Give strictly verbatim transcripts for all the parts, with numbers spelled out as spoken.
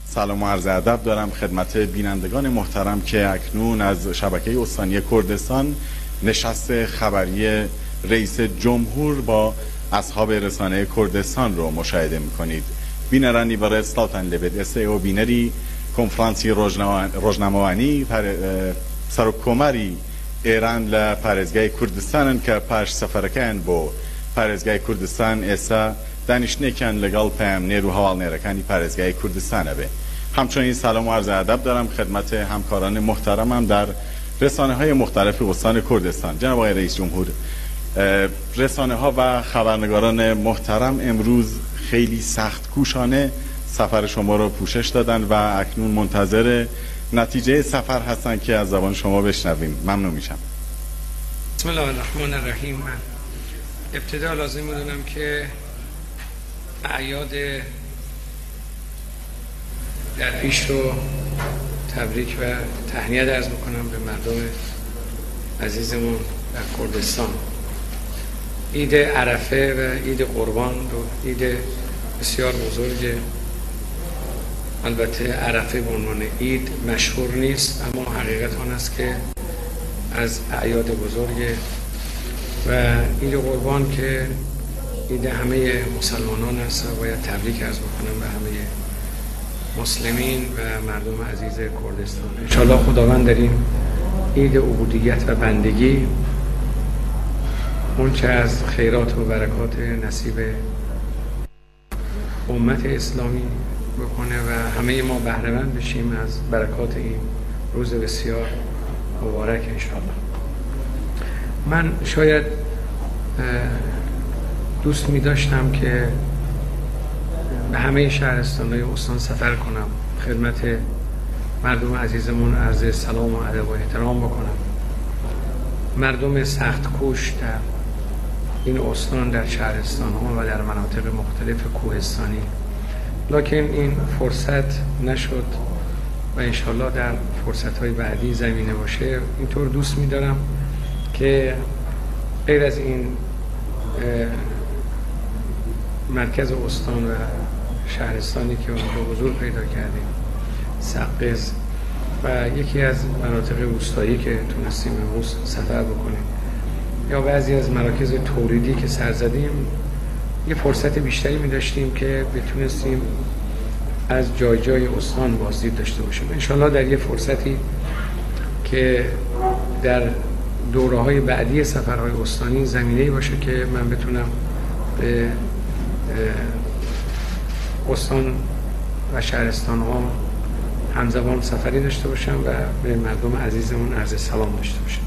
سلام و عرض ادب دارم خدمت بینندگان محترم که اکنون از شبکه استانی کردستان نشست خبری رئیس جمهور با اصحاب رسانه کردستان رو مشاهده میکنید. بینرانی برای ستاتن لبید اسه او بینری کنفرانسی روزنامه‌وانی سرکومری ایران لپارێزگای کوردستانن که پاش سەفەرەکەیان بۆ پارێزگای کوردستان ئێستا دانیشتنێکیان لەگەڵ پەیامنێر و هەواڵنێرەکانی پارێزگای کوردستانە بێ. همچنین سلام و عرض ادب دارم خدمت همکاران محترمم در رسانه های مختلف استان کردستان. جناب آقای رئیس جمهور، رسانه ها و خبرنگاران محترم امروز خیلی سخت کوشانه سفر شما رو پوشش دادن و اکنون منتظر نتیجه سفر هستن که از زبان شما بشنویم. ممنون میشم. بسم الله الرحمن الرحیم. من ابتدا لازم میدونم که اعیاد در پیش رو تبریک و تهنیت عرض میکنم به مردم عزیزمون در کردستان. عید عرفه و عید قربان رو عید بسیار بزرگه. البته عرفه به عنوان عید مشهور نیست، اما حقیقت آن است که از اعیاد بزرگه و عید قربان که عید همه مسلمانان است و باید تبریک عرض بکنم به همه مسلمین و مردم عزیز کردستان. انشاءالله خداوند در این عید عبودیت و بندگی اون چه از خیرات و برکات نصیب امت اسلامی بکنه و همه ما بهره مند بشیم از برکات این روز بسیار مبارک انشاءالله. من شاید دوست می داشتم که به همه شهرستان‌های استان سفر کنم، خدمت مردم عزیزمون عرض سلام و ادب و احترام بکنم. مردم سخت کوش در این استان، در شهرستان‌ها و در مناطق مختلف کوهستانی، لکن این فرصت نشد و انشالله در فرصت‌های بعدی زمینه باشه. اینطور دوست می‌دارم که غیر از این مرکز استان و شهرستانی که اونجا حضور پیدا کردیم، سقز و یکی از مناطق روستایی که تونستیم امروز سفر بکنیم، یا بعضی از مراکز تولیدی که سر زدیم، یه فرصت بیشتری می داشتیم که بتونستیم از جای جای استان بازدید داشته باشیم. انشالله در یه فرصتی که در دوره‌های بعدی سفرهای استانی زمینه‌ای باشه که من بتونم به استان و شهرستان ها همزمان سفری داشته باشم و به مردم عزیزمون عرض سلام داشته باشم.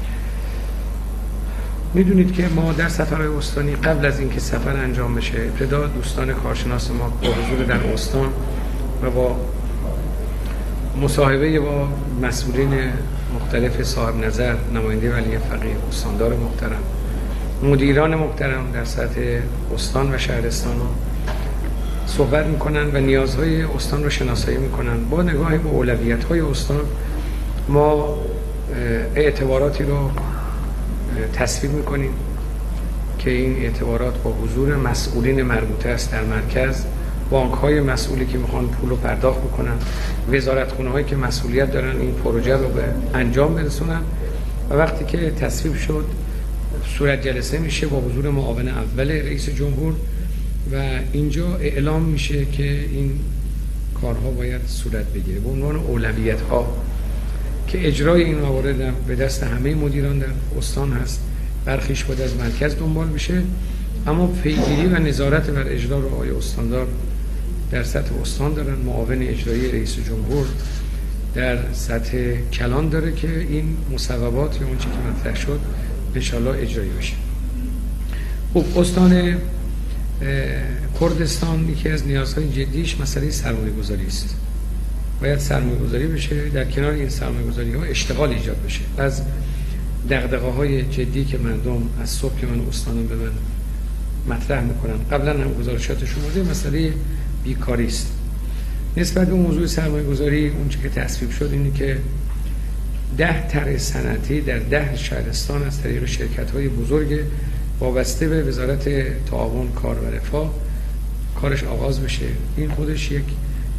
میدونید که ما در سفرهای استانی قبل از اینکه سفر انجام بشه، ابتدا دوستان کارشناس ما با حضور در استان و با مصاحبه با مسئولین مختلف صاحب نظر، نماینده ولی فقیه، استاندار محترم، مدیران محترم در سطح استان و شهرستان ها صحبت میکنن و نیازهای استان رو شناسایی میکنن. با نگاه به اولویت های استان ما اعتباراتی رو تصویب میکنیم که این اعتبارات با حضور مسئولین مربوطه است در مرکز، بانک های مسئولی که میخوان پول رو پرداخت بکنن، وزارتخونه هایی که مسئولیت دارن این پروژه رو به انجام برسونن و وقتی که تصویب شد صورت جلسه میشه با حضور معاون اول رئیس جمهور و اینجا اعلام میشه که این کارها باید صورت بگیره به عنوان اولویت ها که اجرای این موارد به دست همه مدیران در استان هست. برخیش باید از مرکز دنبال بشه، اما پیگیری و نظارت بر اجرا رو آقای استاندار در سطح استان دارن. معاون اجرایی رئیس جمهور در سطح کلان داره که این مصوبات یا اون چیزی که مطرح شد انشالله اجرایی بشه. خب استان کردستان یکی از نیازهای جدیش مسئله سرمایه گذاری است. باید سرمایه گذاری بشه، در کنار این سرمایه گذاری ها اشتغال ایجاد بشه. از دغدغه های جدی که مردم از صبح که من استانم به من مطرح میکنن، قبلا هم گزارشاتشون بوده، مسئله بیکاری است. نسبت به موضوع سرمایه گذاری اون چیزی که تصویب شد اینه که ده طرح صنعتی در ده شهرستان از طریق شرکت های بزرگ وابسته به وزارت تعاون، کار و رفاه کارش آغاز بشه. این خودش یک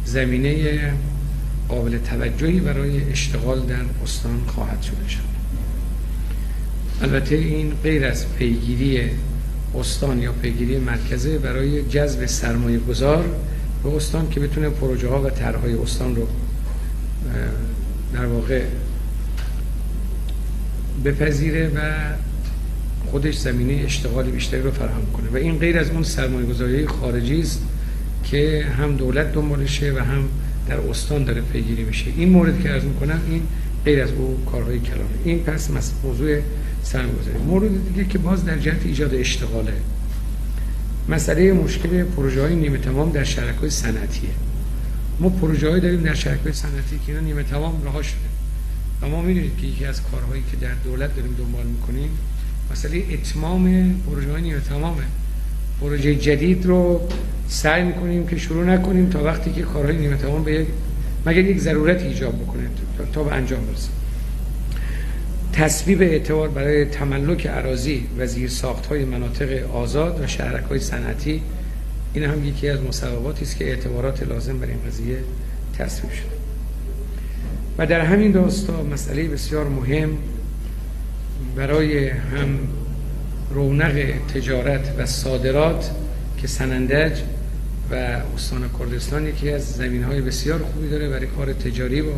زمینه قابل توجهی برای اشتغال در استان خواهد شده شد. البته این غیر از پیگیری استان یا پیگیری مرکزه برای جذب سرمایه گذار به استان که بتونه پروژه ها و طرح‌های استان رو در واقع بپذیره و خودش زمینه اشتغال بیشتری رو فراهم کنه و این غیر از اون سرمایه گذاری خارجی است که هم دولت دنبالشه و هم در استان داره پیگیری میشه. این مورد که عرض میکنم این غیر از اون کارهای کلانه. این پس موضوع سرمایه‌گذاری. مورد دیگه که باز در جهت ایجاد اشتغاله، مسئله مشکل پروژه‌های نیمه تمام در شرکت‌های صنعتیه. ما پروژه‌ای داریم در شرکت‌های صنعتی که اینا نیمه تمام رها شده و ما می‌دونید که یکی از کارهایی که در دولت داریم دنبال می‌کنیم مسئله اتمام پروژه‌های نیمه تمامه. پروژه جدید رو سعی می‌کنیم که شروع نکنیم تا وقتی که کارهای نیمه تمام به یک مگر یک ضرورت ایجاب بکنه تا به انجام برسه. تصویب اعتبار برای تملک اراضی و زیرساخت‌های مناطق آزاد و شهرک‌های صنعتی، این هم یکی از مصوباتی است که اعتبارات لازم برای این قضیه تصویب شده. و در همین راستا مسئله بسیار مهم برای هم رونق تجارت و صادرات که سنندج و استان کردستان یکی از زمینه‌های بسیار خوبی داره برای کار تجاری با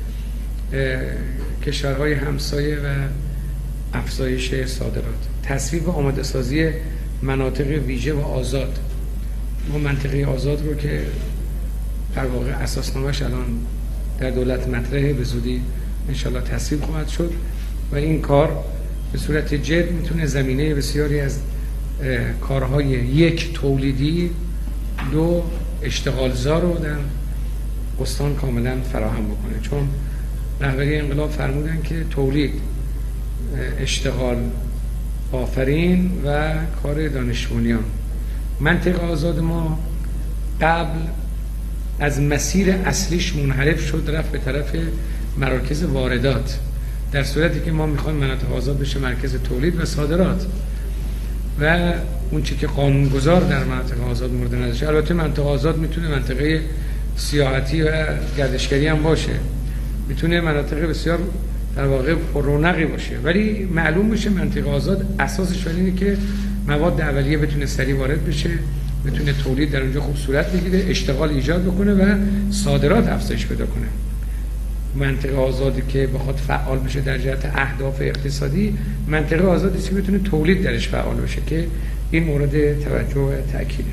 کشورهای همسایه و افزایش صادرات. تصویب و آماده سازی مناطق ویژه و آزاد. ما منطقه آزاد رو که در واقع اساسنامه‌اش الان در دولت مطرحه، به زودی انشالله تصویب خواهد شد و این کار به صورت جد میتونه زمینه بسیاری از کارهای یک تولیدی، دو اشتغالزا رو در استان کاملا فراهم بکنه. چون رهبری انقلاب فرمودن که تولید، اشتغال آفرین و کار دانش بنیان. منطقه آزاد ما قبل از مسیر اصلیش منحرف شد، رفت به طرف مراکز واردات، در صورتی که ما میخوایم مناطق آزاد بشه مرکز تولید و صادرات و اون چی که قانونگذار در مناطق آزاد مورد نظر شه. البته منطقه آزاد میتونه منطقه سیاحتی و گردشگری هم باشه، میتونه مناطق بسیار در واقع پررونقی باشه، ولی معلوم بشه منطقه آزاد اساسش اینه که مواد اولیه بتونه سریع وارد بشه، بتونه تولید در اونجا خوب صورت بگیره، اشتغال ایجاد بکنه و صادرات افزایش پیدا کنه. منطقه آزادی که بخواد فعال بشه در جهت اهداف اقتصادی، منطقه آزادی که بتونه تولید درش فعال بشه که این مورد توجه و تأکیده.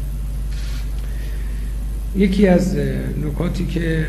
یکی از نکاتی که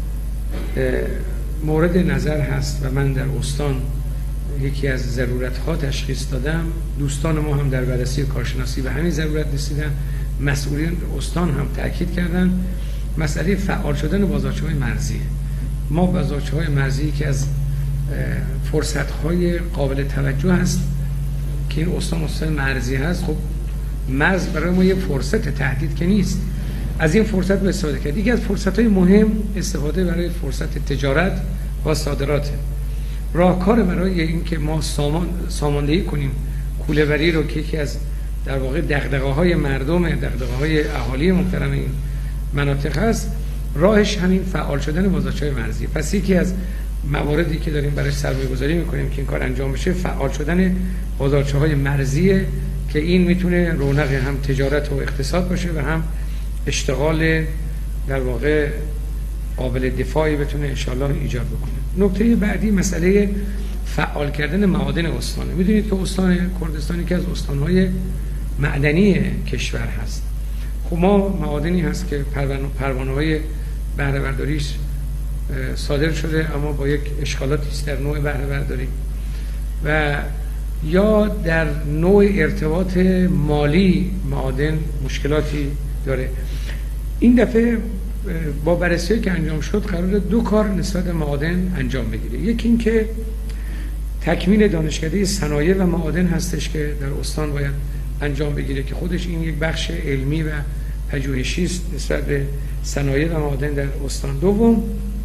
مورد نظر هست و من در استان یکی از ضرورت‌ها تشخیص دادم، دوستان ما هم در بررسی کارشناسی به همین ضرورت رسیدن، مسئولین استان هم تأکید کردن، مسئله فعال شدن بازارچه‌های مرزی. ما بازارچه‌های مرزی که از فرصت‌های قابل توجه هست که این استان استان مرزی هست. خب مرز برای ما یه فرصت، تهدید که نیست. از این فرصت به استفاده کرد. یکی از فرصت‌های مهم استفاده برای فرصت تجارت و صادرات. راهکار برای اینکه ما سامان ساماندهی کنیم کوله‌وری رو که یکی از در واقع دغدغه‌های مردم، دغدغه‌های اهالی محترم این مناطق هست، راهش همین فعال شدن بازارچه‌های مرزی. پس یکی از مواردی که داریم برای سرمایه‌گذاری می‌کنیم که این کار انجام بشه، فعال شدن بازارچه‌های مرزیه که این میتونه رونق هم تجارت و اقتصاد باشه و هم اشتغال در واقع قابل دفاعی بتونه انشالله ایجاد بکنه. نکته بعدی مسئله فعال کردن معادن استانه. میدونید که استان کردستان که از استان‌های معدنی کشور هست. خب ما معادنی هست که پروانه‌های بهره برداریش صادر شده اما با یک اشکالاتی است در نوع بهره برداری و یا در نوع ارتباط مالی معادن مشکلاتی داره. این دفعه با بررسی که انجام شد قرار دو کار نسبت به معادن انجام بگیره. یکی این که تکمیل دانشکده صنایع و معادن هستش که در استان باید انجام بگیره که خودش این یک بخش علمی و پژوهشی است نسبت به صنایع و معادن در استان. دوم،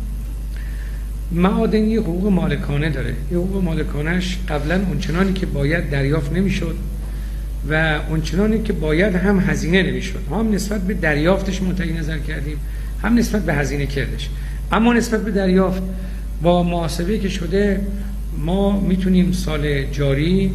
معادن یه حقوق مالکانه داره. یه حقوق مالکانهش قبلا اونچنانی که باید دریافت نمیشد و اونچنانی که باید هم هزینه نمیشد. ما هم نسبت به دریافتش منتهی نظر کردیم، هم نسبت به هزینه کردش. اما نسبت به دریافت با محاسبه که شده ما میتونیم سال جاری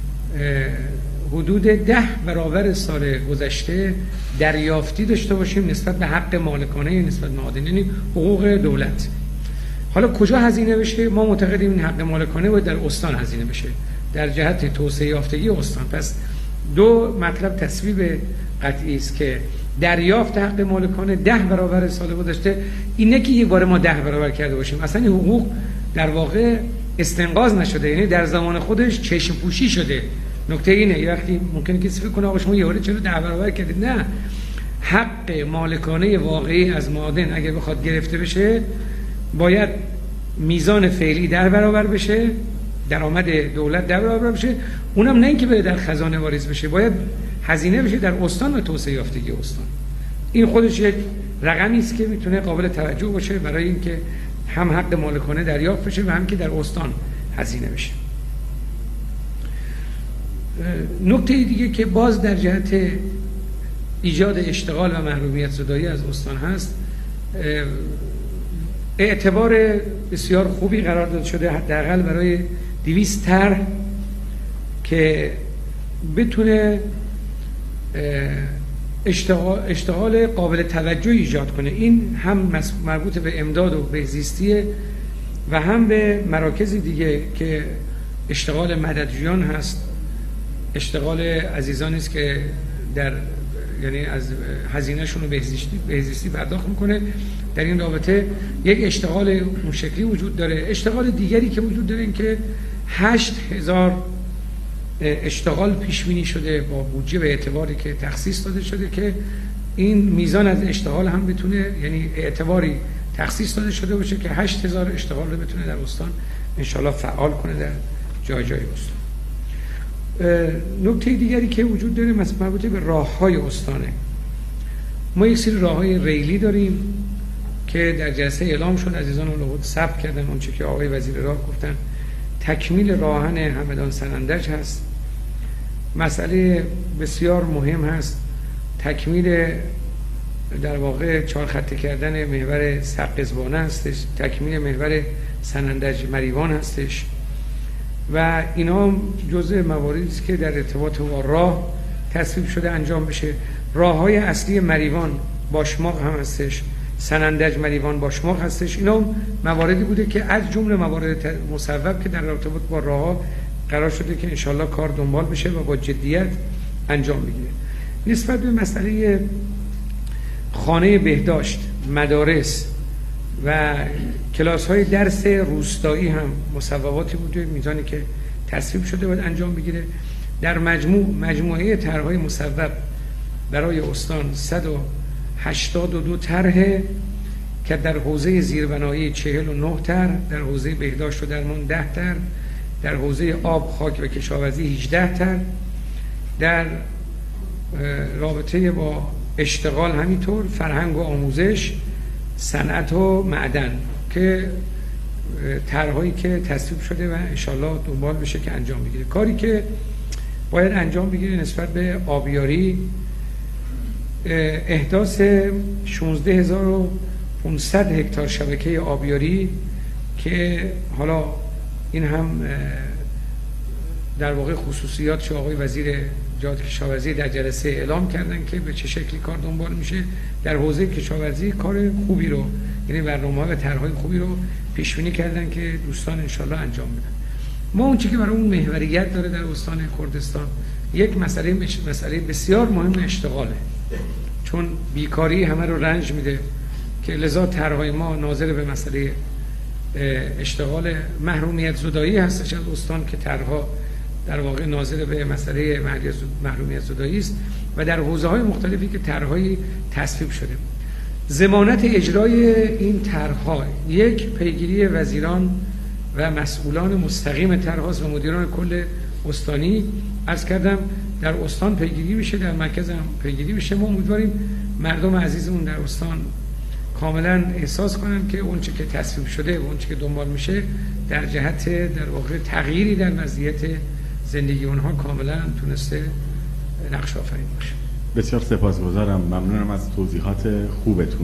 حدود ده برابر سال گذشته دریافتی داشته باشیم نسبت به حق مالکانه نسبت به معادن، یعنی حقوق دولت. حالا کجا هزینه بشه؟ ما معتقدیم این حق مالکانه باید در استان هزینه بشه، در جهت توسعه یافتگی استان. پس دو مطلب تصویب قطعی است که دریافت حق مالکانه ده برابر سال گذشته، اینه که یک بار ما ده برابر کرده باشیم، اصلا این حقوق در واقع استنقاض نشده، یعنی در زمان خودش چشم پوشی شده. نکته اینه یه وقتی ممکنه کسی فکر کنه آقا شما یه بار چرا ده برابر کردید؟ نه، حق مالکانه واقعی از معادن اگه بخواد گرفته بشه باید میزان فعلی ده برابر بشه، درآمد دولت ده برابر بشه، اونم نه اینکه بره در خزانه واریز بشه، باید هزینه بشه در استان و توسعه یافتگی استان. این خودش یک رقمی است که میتونه قابل توجه باشه برای اینکه هم حق مالکانه دریافت بشه و هم که در استان هزینه بشه. نکته دیگه که باز در جهت ایجاد اشتغال و محرومیت زدایی از استان هست، اعتبار بسیار خوبی قرار داده شده حداقل برای دویست طرح که بتونه اشتغال, اشتغال قابل توجه ایجاد کنه. این هم مربوط به امداد و بهزیستیه و هم به مراکز دیگه که اشتغال مددجویان هست، اشتغال عزیزانی است که در یعنی از هزینه‌شون رو بهزیستی بهزیستی پرداخت میکنه. در این رابطه یک اشتغال اون شکلی وجود داره. اشتغال دیگری که وجود داره این که هشت هزار اشتغال پیش بینی شده با بودجه به اعتباری که تخصیص داده شده که این میزان از اشتغال هم بتونه، یعنی اعتباری تخصیص داده شده باشه که هشت هزار اشتغال رو بتونه در استان انشالله فعال کنه در جای جای استان. نکته دیگری که وجود داره مربوط به راه‌های استانه. ما یک سری راه‌های ریلی داریم که در جلسه اعلام شد، عزیزان لابد ثبت کردن اونچه که آقای وزیر راه گفتن. تکمیل راهن همدان سنندج هست. مسئله بسیار مهم هست تکمیل در واقع چهار خطه کردن محور سقزبانه هستش، تکمیل محور سنندج مریوان هستش و اینا جزء مواردی است که در ارتباط با راه تصویب شده انجام بشه. راه‌های اصلی مریوان باشماق هم هستش، سنندج مریوان باشماق هستش. اینا مواردی بوده که از جمله موارد مصوب که در ارتباط با راه‌ها قرار شده که انشالله کار دنبال بشه و با جدیت انجام بگیره. نسبت به مسئله خانه بهداشت، مدارس و کلاس‌های درس روستایی هم مصوباتی بوده، میزانی که تصویب شده باید انجام بگیره. در مجموع مجموعه طرح‌های مصوب برای استان صد و هشتاد و دو طرح که در حوزه زیربنایی چهل و نه طرح، در حوزه بهداشت و درمان ده طرح، در حوزه آب، خاک و کشاورزی هجده طرح، در رابطه با اشتغال همینطور، فرهنگ و آموزش، صنعت و معدن که طرح‌هایی که تصویب شده و انشالله دنبال بشه که انجام بگیره. کاری که باید انجام بگیره نسبت به آبیاری، احداث شانزده هزار و پانصد هکتار شبکه آبیاری که حالا این هم در واقع خصوصیات آقای وزیر جهاد کشاورزی در جلسه اعلام کردن که به چه شکلی کار دنبال میشه. در حوزه کشاورزی کار خوبی رو، یعنی برنامه‌ها و طرح‌های خوبی رو پیش بینی کردن که دوستان انشالله انجام بدن. ما اون چیزی که برای اون محوریت داره در استان کردستان، یک مسئله مسئله بسیار مهم اشتغاله، چون بیکاری همه رو رنج میده که لذا طرح‌های ما ناظر به مسئله اشتغال محرومیت زدایی هستش از استان که طرح‌ها در واقع ناظر به مسئله محرومیت زدایی است و در حوزه‌های مختلفی که طرح‌های تصویب شده. ضمانت اجرای این طرح‌ها یک پیگیری وزیران و مسئولان مستقیم طرح‌ها و مدیران کل استانی عرض کردم در استان پیگیری بشه، در مرکز هم پیگیری بشه. ما امیدواریم مردم عزیزمون در استان کاملا احساس کنن که اون چه که تصویب شده و اون چه که دنبال میشه در جهت در واقع تغییری در وضعیت زندگی اونها کاملا تونسته نقش آفرین باشه. بسیار سپاسگزارم، ممنونم از توضیحات خوبتون.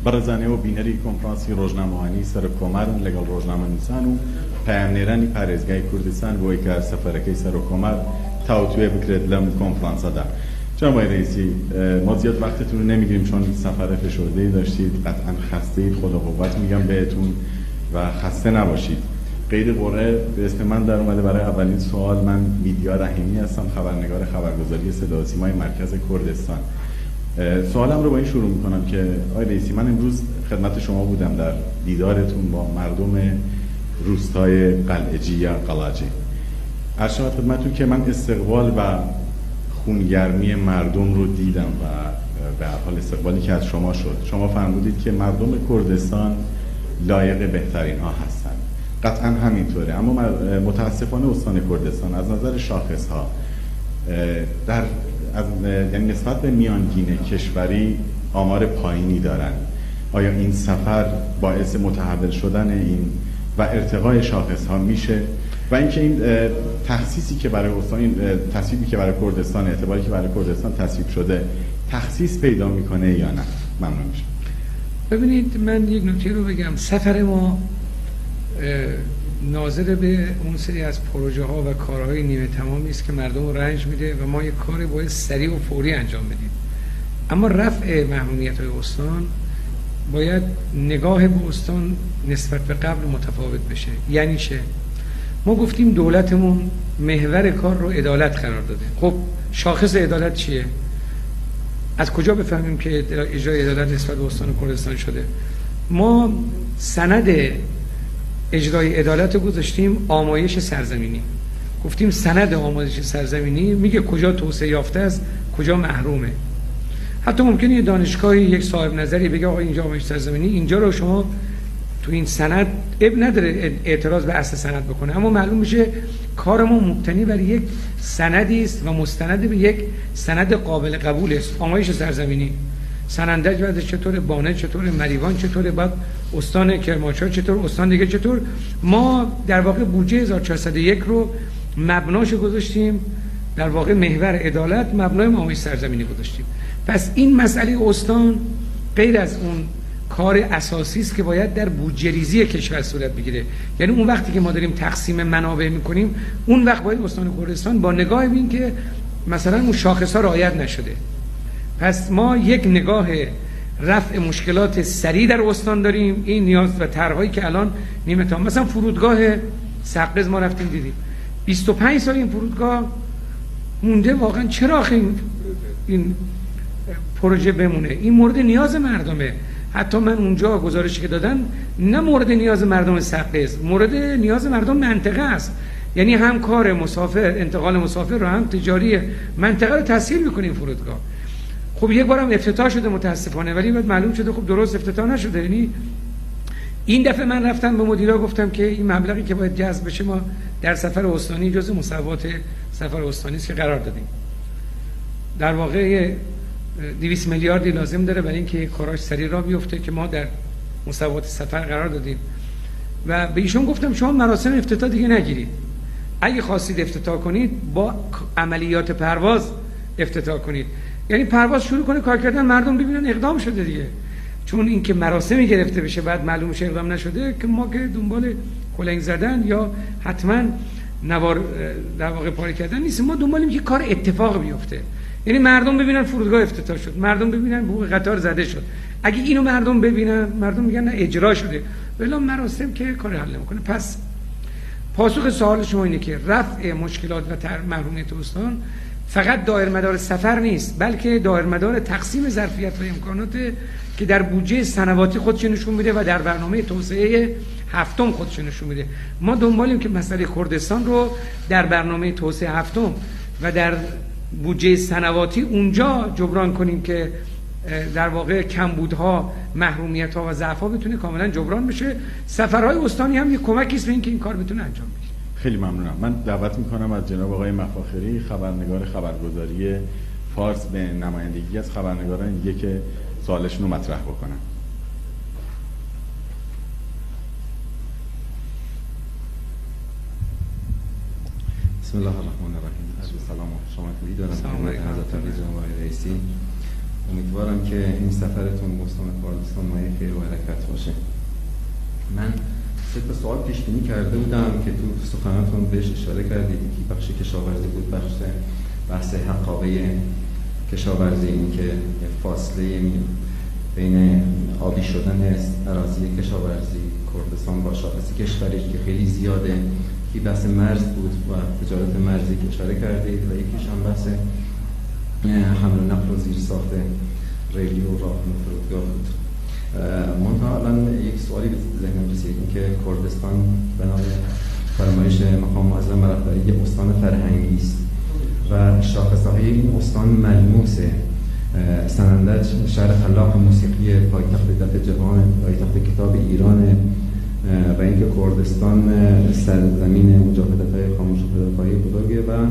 Barazane o bineri konferansi روزنامه‌ای سر کمر لگال روزنامه نویسان و پیامنیرانی پارێزگای کوردستان بۆی کە سەفەرەکەی سەر کۆمەر تاوتوێ بکرێت لەم کۆنفرانسەدا. جناب آقای رئیسی، ما زیاد وقتتون رو نمیگیریم چون سفر فشرده‌ای داشتید، قطعا خسته‌اید، خدا قوت میگم بهتون و خسته نباشید. غیر قرعه به اسم من در اومده. برای اولین سوال، من میدیا رحیمی هستم، خبرنگار خبرگزاری صدا و سیمای مرکز کردستان. سوالم رو با این شروع میکنم که آقای رئیسی، من امروز خدمت شما بودم در دیدارتون با مردم روستای قلعجی یا قلاجی. عرض شود خدمتتون که من استقبال و خونگرمی مردم رو دیدم و به هر حال استقبالی که از شما شد، شما فرمودید که مردم کردستان لایق بهترین ها هستند. قطعا همینطوره، اما متاسفانه استان کردستان از نظر شاخص ها در از یعنی نسبت به میانگین کشوری آمار پایینی دارند. آیا این سفر باعث متحول شدن این و ارتقای شاخص ها میشه و اینکه این تخصیصی که برای استان، این تصویبی که برای کردستان، اعتباری که برای کردستان تصویب شده تخصیص پیدا میکنه یا نه؟ ممنون میشم. ببینید، من یک نکته رو بگم. سفر ما ناظر به اون سری از پروژه ها و کارهای نیمه تمامی است که مردم رو رنج میده و ما یک کار باید سریع و فوری انجام بدیم. اما رفع محرومیت های استان باید نگاه به استان نسبت به قبل متفاوت بشه. یعنی چه؟ ما گفتیم دولتمون محور کار رو عدالت قرار داده. خب شاخص عدالت چیه؟ از کجا بفهمیم که اجرای عدالت نسبت به استان کردستان شده؟ ما سند اجرای عدالت رو گذاشتیم آمایش سرزمینی. گفتیم سند آمایش سرزمینی میگه کجا توسعه یافته است، کجا محرومه. حتی ممکنه یه دانشگاهی یک صاحب نظری بگه آقا اینجا آمایش سرزمینی، اینجا رو شما تو این سند اب نداره اعتراض به اصل سند بکنه، اما معلوم میشه کار ما مبتنی بر یک سندی است و مستند به یک سند قابل قبول است. آمایش سرزمینی، سنندج بعد چطور، بانه چطور، مریوان چطور، بعد استان کرمانشاه چطور، استان دیگه چطور. ما در واقع بودجه هزار و چهارصد و یک رو مبناش گذاشتیم، در واقع محور عدالت مبنای آمایش سرزمینی گذاشتیم. پس این مسئله استان غیر از اون کار اساسی است که باید در بودجه ریزی کشور صورت بگیره. یعنی اون وقتی که ما داریم تقسیم منابع میکنیم، اون وقت باید استان کردستان با نگاه ببین که مثلا اون شاخص ها رعایت نشده. پس ما یک نگاه رفع مشکلات سریع در استان داریم. این نیاز و طرح‌هایی که الان نیمه تمام، مثلا فرودگاه سقز ما رفتیم دیدیم بیست و پنج سال این فرودگاه مونده. واقعا چرا این این پروژه بمونه؟ این مورد نیاز مردمه. حتی من اونجا گزارشی که دادن نه مورد نیاز مردم سقز، مورد نیاز مردم منطقه است. یعنی هم کار مسافر، انتقال مسافر رو، هم تجاری منطقه رو تسهیل می‌کنیم فرودگاه. خب یک بارم افتتاح شده متاسفانه، ولی بعد معلوم شده خب درست افتتاح نشده. یعنی این دفعه من رفتم به مدیرا گفتم که این مبلغی که باید جذب بشه ما در سفر استانی جزء مصوبات سفر استانی است که قرار دادیم. در واقع دویست میلیاردی لازم داره برای اینکه کاراش سریع راه بیفته که ما در مصوبات سفر قرار دادیم. و به ایشون گفتم شما مراسم افتتاح دیگه نگیرید. اگه خواستید افتتاح کنید با عملیات پرواز افتتاح کنید. یعنی پرواز شروع کنه کار کردن، مردم ببینن اقدام شده دیگه. چون اینکه مراسمی گرفته بشه بعد معلوم شه اقدام نشده، که ما که دنبال کلنگ زدن یا حتما نوار در واقع پاره کردن نیست. ما دنبالیم که کار اتفاق بیفته. یعنی مردم ببینن فرودگاه افتتاح شد، مردم ببینن حقوق قطار زده شد. اگه اینو مردم ببینن، مردم میگن نه اجرا شده، ولی مراسم که کار حل نمیکنه. پس پاسخ سوال شما اینه که رفع مشکلات و محرومیت استان فقط دایر مدار سفر نیست، بلکه دایر مدار تقسیم ظرفیت و امکانات که در بودجه سنواتی خودش نشون میده و در برنامه توسعه هفتم خودش نشون میده. ما دنبالیم که مسئله کردستان رو در برنامه توسعه هفتم و در بودجه سنواتی اونجا جبران کنیم که در واقع کمبودها، محرومیت‌ها و ضعف‌ها بتونه کاملا جبران بشه. سفرهای استانی هم یک کمکی است به اینکه این کار بتونه انجام بشه. خیلی ممنونم. من دعوت میکنم از جناب آقای مفاخری، خبرنگار خبرگزاری فارس، به نمایندگی از خبرنگاران دیگه که سوالشون رو مطرح بکنن. بسم الله الرحمن الرحیم. عرض سلام و خوش آمدید دارم خدمت حضرت علی جناب آقای رئیسی. امیدوارم که این سفرتون به استان کردستان مایه خیر و برکت باشه. من سه تا سوال پیش بینی کرده بودم که تو سخناتون بهش اشاره کردید که بخش کشاورزی بود، بخش بحث حقابه کشاورزی، این که فاصله بین آبی شدن اراضی کشاورزی کردستان با شاخص کشوریش که خیلی زیاده، که بحث مرز بود و تجارت مرزی که اشاره کردید و یکیش هم بحث حمل و نقل و زیر ساخت ریلی و راه فرودگاه بود. منتها الان یک سوالی به ذهنم رسید، این که کردستان به نام فرمایش مقام معظم رهبری یک استان فرهنگی است و شاخصه‌های این استان ملموسه. سنندج شهر خلاق موسیقی، پایتخت دف جهان، پایتخت کتاب ایران و اینکه کردستان سرزمین مجاهدت‌های خاموش و فداکاری بزرگه و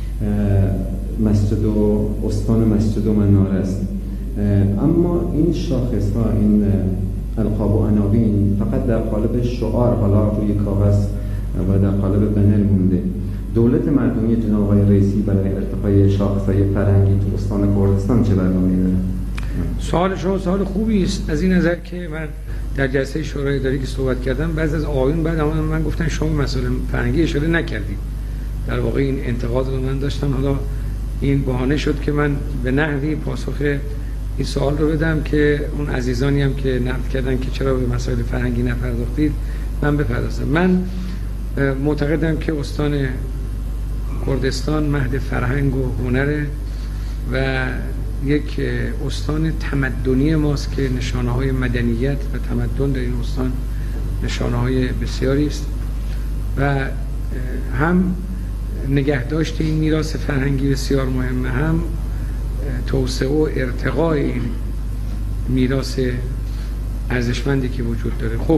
مسجد و استان مسجد و مناره است. اما این شاخص ها، این القاب و عناوین فقط در قالب شعار حالا روی کاغذ و در قالب بنر مونده. دولت مردمی جناب آقای رئیسی برای ارتقای شاخص‌های فرهنگی تو استان کردستان چه برنامه‌ای داره؟ سوال شما سوال خوبی است، از این نظر که من در جلسه شورای اداری که صحبت کردم بعضی از آقایون بعد اما من گفتن شما مسئله فرهنگی اشاره نکردید. در واقع این انتقاد رو من داشتم، حالا این بهانه شد که من به نحوی پاسخ این سوال رو بدم که اون عزیزانی هم که نقد کردن که چرا به مسائل فرهنگی نپرداختید من بپردازم. من معتقدم که استان کردستان مهد فرهنگ و هنره و یک استان تمدنی ماست که نشانه های مدنیت و تمدن در این استان نشانه های بسیاری است و هم نگهداشت این میراث فرهنگی بسیار مهمه، هم توسعه و ارتقای این میراث ارزشمندی که وجود داره. خب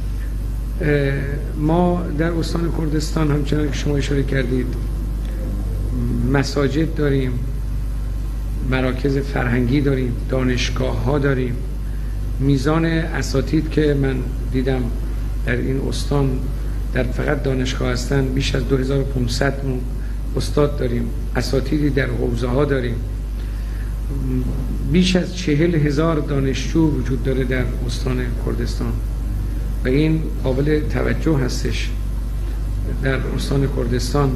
ما در استان کردستان همچنان که شما اشاره کردید مساجد داریم، مراکز فرهنگی داریم، دانشگاه ها داریم. میزان اساتید که من دیدم در این استان در فقط دانشگاه هستن بیش از دو هزار و پانصد استاد داریم، اساتیدی در حوزه ها داریم، بیش از چهل هزار دانشجو وجود داره در استان کردستان و این قابل توجه هستش. در استان کردستان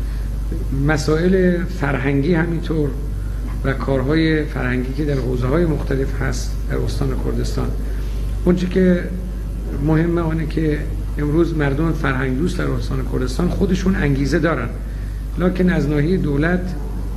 مسائل فرهنگی همینطور و کارهای فرهنگی که در حوزه‌های مختلف هست در استان کردستان. اونچه که مهمه آنه که امروز مردم فرهنگ دوست در استان کردستان خودشون انگیزه دارن، لکن از ناحیه دولت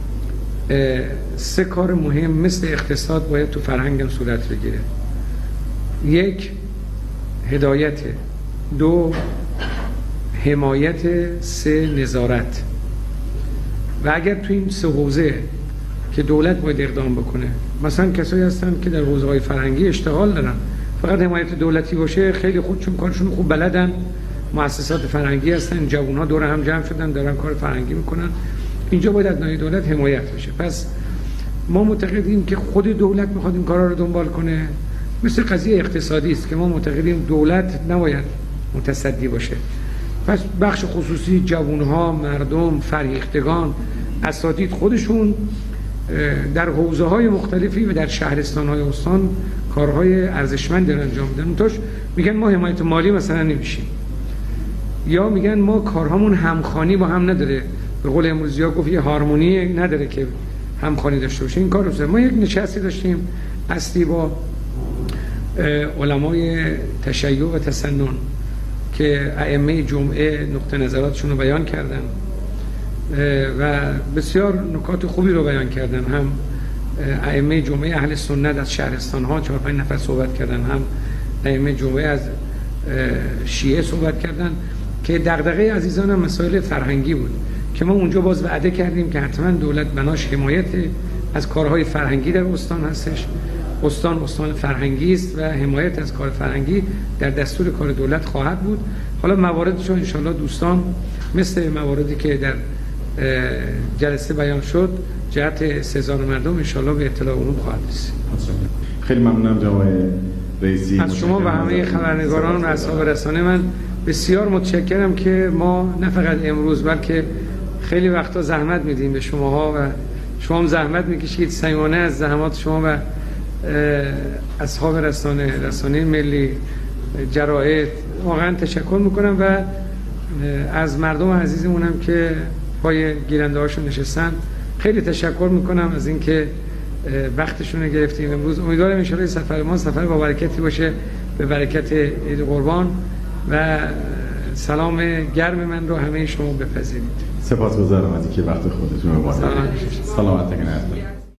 سه کار مهم مثل اقتصاد باید تو فرهنگ هم صورت بگیره. یک، هدایت، دو، حمایت، سه، نظارت. و اگر تو این سه حوزه که دولت باید اقدام بکنه، مثلا کسایی هستن که در حوزه‌های فرهنگی اشتغال دارن، فقط حمایت دولتی باشه خیلی خوب، چون کارشون خوب بلدن، مؤسسات فرهنگی هستن، جوان‌ها دور هم جمع شدن دارن کار فرهنگی میکنن، اینجا باید از ناحیه دولت حمایت بشه. پس ما معتقدیم که خود دولت میخواد این کارا رو دنبال کنه. مثل قضیه اقتصادی است که ما معتقدیم دولت نباید متصدی باشه. پس بخش خصوصی، جوان‌ها، مردم، فرهیختگان، اساتید خودشون در حوزه‌های مختلفی و در شهرستان‌های استان کارهای ارزشمند رو انجام میدن. اونتاش میگن ما حمایت مالی مثلا نمیشیم، یا میگن ما کارهامون همخوانی با هم نداره، به قول امروزی‌ها گفت یه هارمونی نداره که همخوانی داشته باشه. این کار رو ما یک نشستی داشتیم اصلی با علمای تشیع و تسنن که ائمه جمعه نقطه نظراتشون رو بیان کردن و بسیار نکات خوبی رو بیان کردن. هم ائمه جمعه اهل سنت از شهرستان ها چهار پنج نفر صحبت کردن، هم ائمه جمعه از شیعه صحبت کردن که دغدغه عزیزان هم مسائل فرهنگی بود که ما اونجا باز وعده کردیم که حتما دولت بناش حمایت از کارهای فرهنگی در استان هستش. استان استان فرهنگی است و حمایت از کار فرهنگی در دستور کار دولت خواهد بود. حالا مواردش رو انشالله دوستان مثل مواردی که در جلسه بیان شد جهت سزار مردم انشالله به اطلاع عموم خواهد رسید. خیلی ممنونم جناب رئیسی از شما و همه خبرنگاران و اصحاب رسانه. من بسیار متشکرم که ما نه فقط امروز بلکه خیلی وقتا زحمت میدیم به شماها و شما هم زحمت میکشید، صمیمانه از زحمات شما و اصحاب رسانه رسانه ملی جراید واقعا تشکر میکنم و از مردم عزیزمونم که پای گیرنده هاشون نشستن خیلی تشکر میکنم از اینکه وقتشون رو گرفتیم امروز. امیدوارم ان شاءالله سفر ما سفر با برکتی باشه، به برکت عید قربان، و سلام گرم من رو همه شما بپذیرید. سپاسگزارم از اینکه وقت خودتون رو به ما دادید. سلامت باشید.